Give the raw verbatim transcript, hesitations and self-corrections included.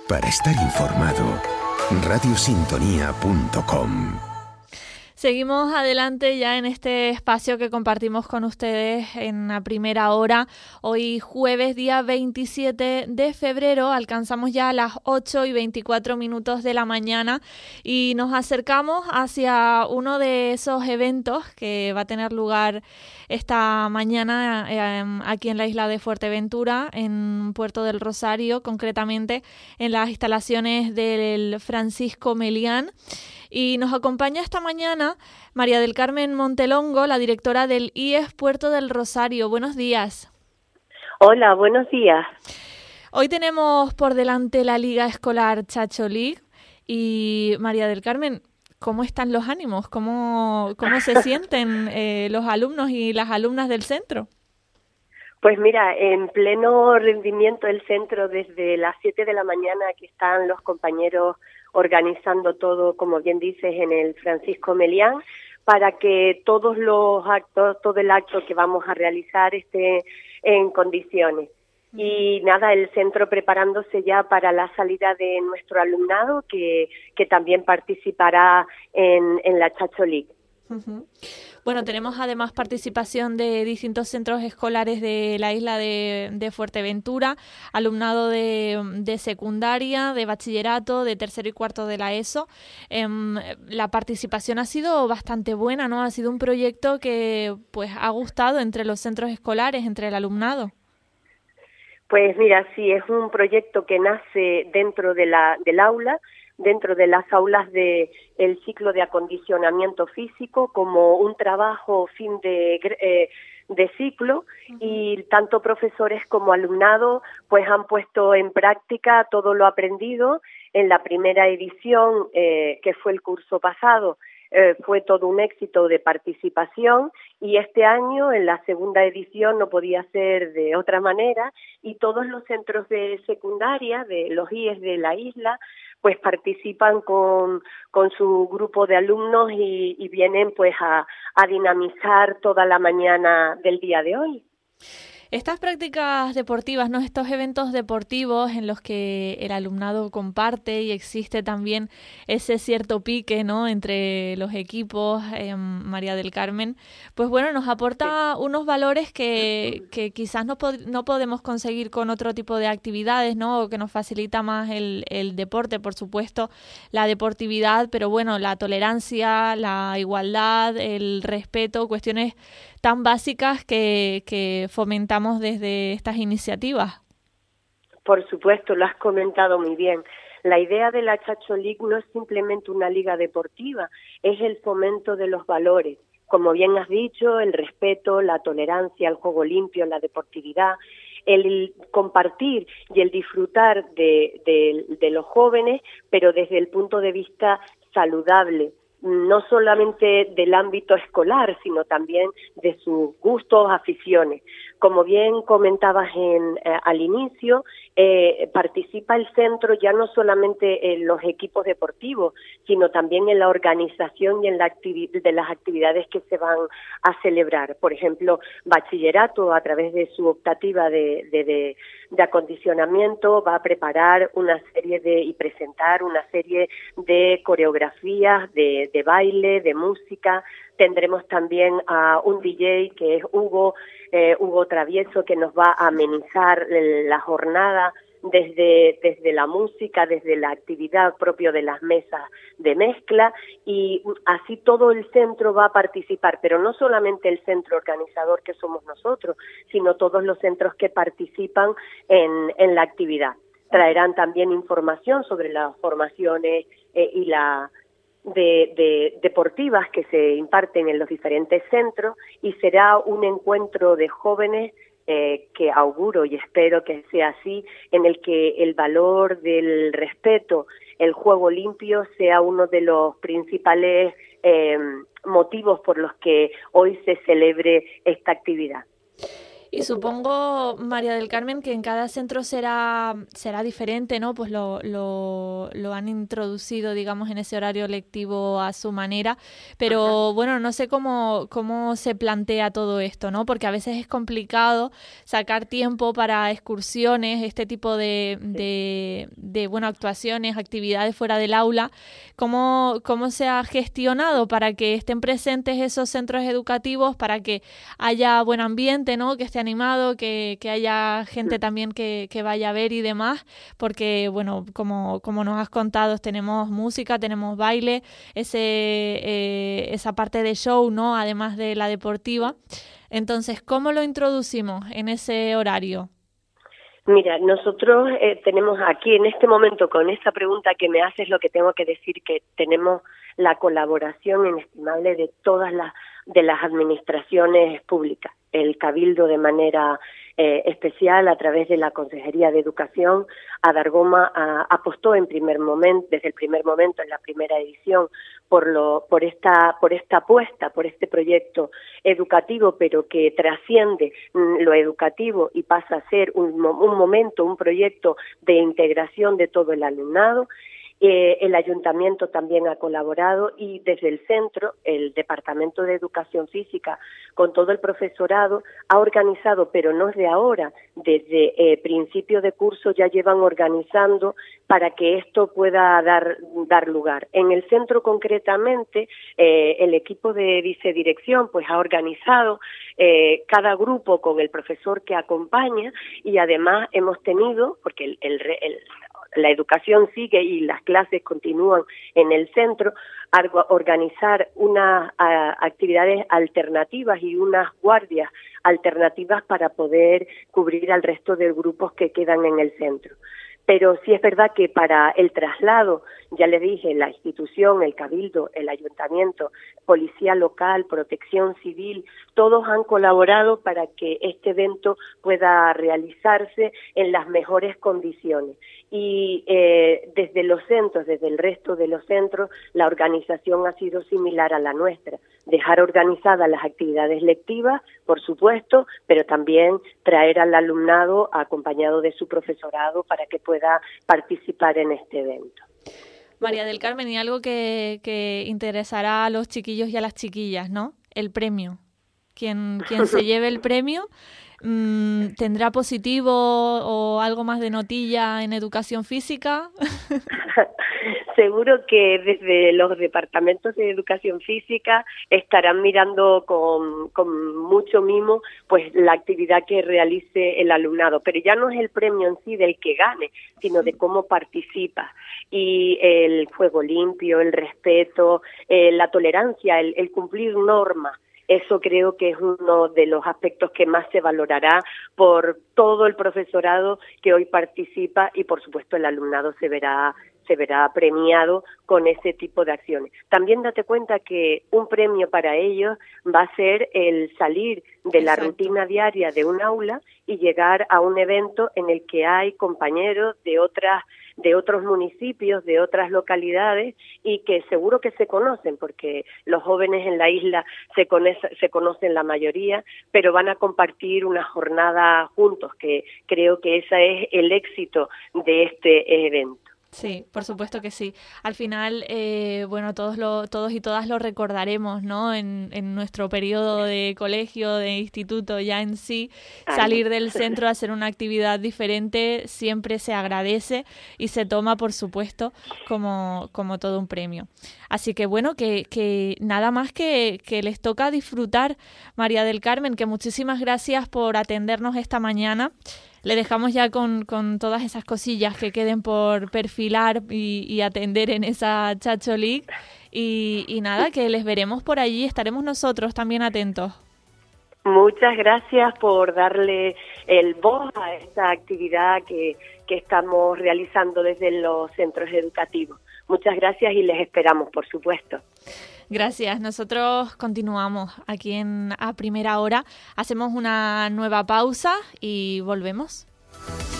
Para estar informado, radio sintonía punto com. Seguimos adelante ya en este espacio que compartimos con ustedes en la primera hora. Hoy jueves, día veintisiete de febrero, alcanzamos ya las ocho y veinticuatro minutos de la mañana y nos acercamos hacia uno de esos eventos que va a tener lugar esta mañana eh, aquí en la isla de Fuerteventura, en Puerto del Rosario, concretamente en las instalaciones del Francisco Melián. Y nos acompaña esta mañana María del Carmen Montelongo, la directora del I E S Puerto del Rosario. Buenos días. Hola, buenos días. Hoy tenemos por delante la Liga Escolar Chacho League. Y María del Carmen, ¿cómo están los ánimos? ¿Cómo, cómo se sienten eh, los alumnos y las alumnas del centro? Pues mira, en pleno rendimiento del centro desde las siete de la mañana que están los compañeros organizando todo, como bien dices, en el Francisco Melián, para que todos los actos, todo el acto que vamos a realizar esté en condiciones. Y nada, el centro preparándose ya para la salida de nuestro alumnado, que, que también participará en, en la Chacho League. Uh-huh. Bueno, tenemos además participación de distintos centros escolares de la isla de, de Fuerteventura, alumnado de, de secundaria, de bachillerato, de tercero y cuarto de la ESO. Eh, la participación ha sido bastante buena, ¿no? Ha sido un proyecto que pues ha gustado entre los centros escolares, entre el alumnado. Pues mira, sí, es un proyecto que nace dentro de la, del aula, dentro de las aulas de el ciclo de acondicionamiento físico como un trabajo fin de, eh, de ciclo, uh-huh. Y tanto profesores como alumnado pues han puesto en práctica todo lo aprendido en la primera edición eh, que fue el curso pasado. Eh, fue todo un éxito de participación y este año en la segunda edición no podía ser de otra manera y todos los centros de secundaria de los I E S de la isla pues participan con, con su grupo de alumnos y, y vienen pues a, a dinamizar toda la mañana del día de hoy. Estas prácticas deportivas, ¿no? Estos eventos deportivos en los que el alumnado comparte y existe también ese cierto pique, ¿no? Entre los equipos, eh, María del Carmen, pues bueno, nos aporta unos valores que, que quizás no, pod- no podemos conseguir con otro tipo de actividades, ¿no? O que nos facilita más el, el deporte, por supuesto, la deportividad, pero bueno, la tolerancia, la igualdad, el respeto, cuestiones tan básicas que, que fomentamos desde estas iniciativas. Por supuesto, lo has comentado muy bien. La idea de la Chacho League no es simplemente una liga deportiva, es el fomento de los valores. Como bien has dicho, el respeto, la tolerancia, el juego limpio, la deportividad, el compartir y el disfrutar de, de, de los jóvenes, pero desde el punto de vista saludable. No solamente del ámbito escolar, sino también de sus gustos, aficiones. Como bien comentabas en, eh, al inicio, eh, participa el centro ya no solamente en los equipos deportivos, sino también en la organización y en la activi- de las actividades que se van a celebrar. Por ejemplo, bachillerato, a través de su optativa de, de, de, de acondicionamiento, va a preparar una serie de y presentar una serie de coreografías, de de baile, de música. Tendremos también a un D J que es Hugo, eh, Hugo Travieso, que nos va a amenizar la jornada desde, desde la música, desde la actividad propia de las mesas de mezcla, y así todo el centro va a participar, pero no solamente el centro organizador que somos nosotros, sino todos los centros que participan en, en la actividad. Traerán también información sobre las formaciones eh, y la De, de deportivas que se imparten en los diferentes centros y será un encuentro de jóvenes eh, que auguro y espero que sea así, en el que el valor del respeto, el juego limpio sea uno de los principales eh, motivos por los que hoy se celebre esta actividad. Y supongo, María del Carmen, que en cada centro será será diferente, ¿no? Pues lo, lo, lo han introducido, digamos, en ese horario lectivo a su manera. Pero, bueno, no sé cómo, cómo se plantea todo esto, ¿no? Porque a veces es complicado sacar tiempo para excursiones, este tipo de, de, de bueno, actuaciones, actividades fuera del aula. ¿Cómo, cómo se ha gestionado para que estén presentes esos centros educativos, para que haya buen ambiente, ¿no? Que esté animado, que, que haya gente también que, que vaya a ver y demás, porque, bueno, como, como nos has contado, tenemos música, tenemos baile, ese eh, esa parte de show, ¿no? Además de la deportiva. Entonces, ¿cómo lo introducimos en ese horario? Mira, nosotros eh, tenemos aquí en este momento, con esta pregunta que me haces, lo que tengo que decir que tenemos la colaboración inestimable de todas las de las administraciones públicas. El Cabildo de manera eh, especial a través de la Consejería de Educación, Adargoma a, apostó en primer momento, desde el primer momento en la primera edición, por lo por esta por esta apuesta, por este proyecto educativo, pero que trasciende mm, lo educativo y pasa a ser un, un momento, un proyecto de integración de todo el alumnado. Eh, el ayuntamiento también ha colaborado y desde el centro, el Departamento de Educación Física, con todo el profesorado, ha organizado, pero no es de ahora, desde eh, principio de curso ya llevan organizando para que esto pueda dar, dar lugar. En el centro concretamente, eh, el equipo de vicedirección pues ha organizado eh, cada grupo con el profesor que acompaña y además hemos tenido, porque el, el, el la educación sigue y las clases continúan en el centro, a organizar unas a, actividades alternativas y unas guardias alternativas para poder cubrir al resto de grupos que quedan en el centro. Pero sí es verdad que para el traslado, ya le dije, la institución, el Cabildo, el Ayuntamiento, Policía Local, Protección Civil, todos han colaborado para que este evento pueda realizarse en las mejores condiciones. Y eh, desde los centros, desde el resto de los centros, la organización ha sido similar a la nuestra. Dejar organizadas las actividades lectivas, por supuesto, pero también traer al alumnado acompañado de su profesorado para que pueda participar en este evento. María del Carmen, y algo que, que interesará a los chiquillos y a las chiquillas, ¿no? El premio. Quien, quien se lleve el premio mmm, tendrá positivo o algo más de notilla en educación física. Seguro que desde los departamentos de educación física estarán mirando con, con mucho mimo pues la actividad que realice el alumnado, pero ya no es el premio en sí del que gane, sino de cómo participa. Y el juego limpio, el respeto, eh, la tolerancia, el, el cumplir normas. Eso creo que es uno de los aspectos que más se valorará por todo el profesorado que hoy participa y, por supuesto, el alumnado se verá se verá premiado con ese tipo de acciones. También date cuenta que un premio para ellos va a ser el salir de la Exacto. rutina diaria de un aula y llegar a un evento en el que hay compañeros de otras de otros municipios, de otras localidades y que seguro que se conocen porque los jóvenes en la isla se, conoce, se conocen la mayoría, pero van a compartir una jornada juntos, que creo que ese es el éxito de este evento. Sí, por supuesto que sí. Al final, eh, bueno, todos lo, todos y todas lo recordaremos, ¿no? En, en nuestro periodo de colegio, de instituto, ya en sí, salir del centro a hacer una actividad diferente siempre se agradece y se toma, por supuesto, como, como todo un premio. Así que, bueno, que, que nada más que, que les toca disfrutar, María del Carmen, que muchísimas gracias por atendernos esta mañana. Le dejamos ya con, con todas esas cosillas que queden por perfilar y, y atender en esa Chacho League. Y, y nada, que les veremos por allí, estaremos nosotros también atentos. Muchas gracias por darle el voz a esta actividad que, que estamos realizando desde los centros educativos. Muchas gracias y les esperamos, por supuesto. Gracias. Nosotros continuamos aquí en A Primera Hora. Hacemos una nueva pausa y volvemos.